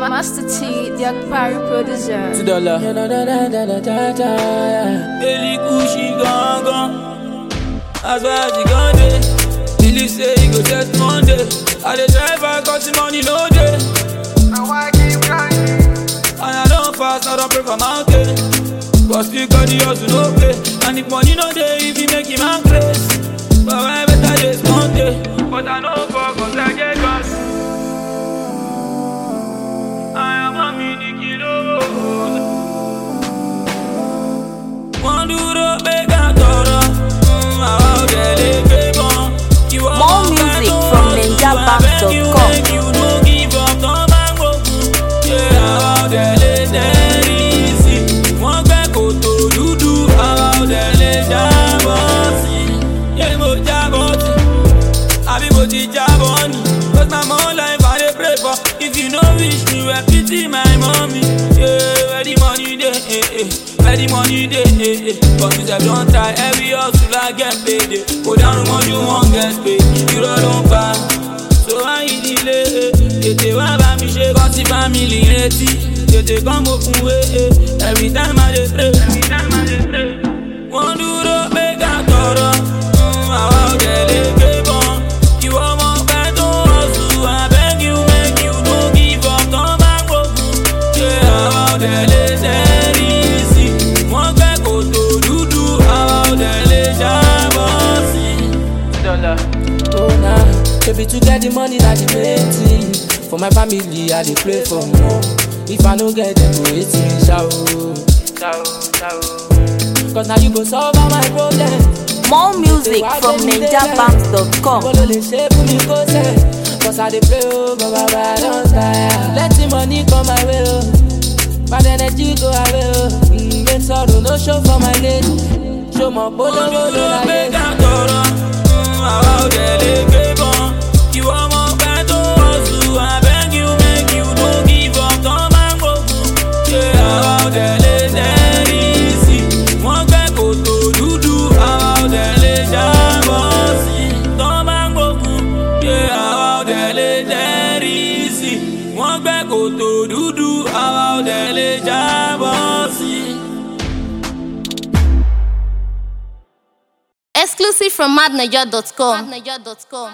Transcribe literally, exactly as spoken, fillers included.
Master T, the Akpari producer. To the love. Daily Gucci gone gone. As well as you gone day. Billy say you go test Monday. I dey drive, I got the money no day. Now I keep grinding. And I don't fast, I don't pray for mountain. Cause still got the hustle no pay. And if money no day, if you make him man crazy. But I better days Monday. But I know for cause I get gas. I am a mini kilo. One do the big and thorough. More music from ninja bank dot com. You no give up, no man go. Yeah, how the lady easy. One back go to you do how the lady bossy. Yeah, mo jaboti. I be boti jaboni. Cause my mom life I dey pray for. If you no wish me, well pity my mommy. Yeah, where the money dey? Eh, eh. Where the money dey? Eh, eh. Cause you don't try every hustle I get paid. Go down when you won't get paid. You don't pass. So I delay. Tete wa ba mi ṣe kọ́ sí family retí. Tete kan mo fún wé. Every time I dey pray. Every time I dey pray. Wọ́n dúró pé ká tọrọ. Àwa ò tẹ̀lé pé bọ́n. Ìwọ ọmọ pẹ́ tó hustle. I beg you make you no give up. Tán bá gbógun. Ṣé àwa ò tẹ̀lé tẹ́lí sí? Wọ́n gbẹ́ kòtò dúdú. Àwa ò tẹ̀lé jábọ̀ sí. Dọ́là. Oh nah, baby to get the money that the main thing. For my family, I dey pray for more. If I no get them, go hate me, shout, shout, shout. Cause now you go solve all my problems. More music from ninja bank dot com. Cause I dey pray, oh, but I don't tire. Let the money come my way, oh. Bad energy go away, oh. Mm, make sorrow no show for my lady. Show my bolo, bolo, like it. Àwa ò tẹ̀lé pé bọ́n. Ìwọ ọmọ pẹ́ tó hustle. I beg you make you no give up. Tán máa ń gbógun. Ṣé àwa ò tẹ̀lé tẹ́lí sí? Wọ́n gbẹ́ kòtò dúdú. Àwa ò tẹ̀lé jábọ̀ sí. Tán máa ń gbógun. Ṣé àwa ò tẹ̀lé tẹ́lí sí? Wọ́n gbẹ́ kòtò dúdú. Àwa ò tẹ̀lé jábọ̀ sí. Exclusive from mad naija dot com.